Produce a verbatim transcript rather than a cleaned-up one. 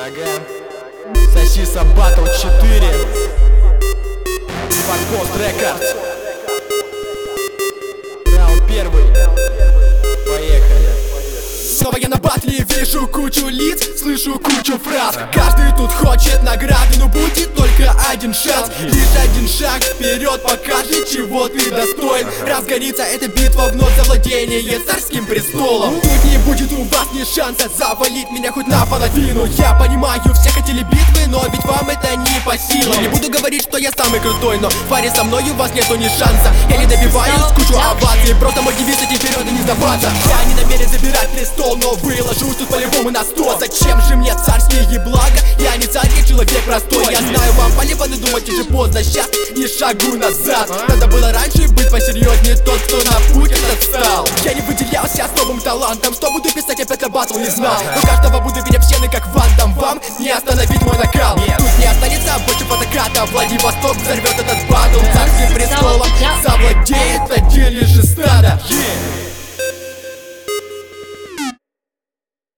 Ага. Сосиса Батл четыре. Фанкост Рекордс. Раунд первый. Поехали. Снова я на батле, вижу кучу лиц, слышу кучу фраз. Каждый тут хочет награды, но будет только один шанс. Лишь один шаг вперед, покажи, чего ты достоин. Разгорится эта битва вновь за владение царским престолом. Тут не будет у вас ни шанса завалить меня хоть наполовину. Я понимаю, все хотели битвы, но ведь вам это не по силам. Не буду говорить, что я самый крутой, но в паре со мной у вас нету ни шанса. Я не добиваюсь кучу оваций, просто мой девиз идти вперед и не сдаваться. Я не намерен забирать престол, но выложу тут по-любому на сто. Зачем же мне царские блага? Я не царь, я человек простой. Я знаю, вам полипаны думать уже поздно. Сейчас не шагу назад. Надо было раньше быть посерьезнее. Тот, кто на путь этот стал. Я не выделялся особым талантом. Что буду писать, опять на батл не знал. У каждого буду видеть в стены, как Ван Дам. Вам не остановить мой накал. Тут не останется больше фотоката. Владивосток взорвет этот батл. Царским престолом завладеет один лишь эстрада.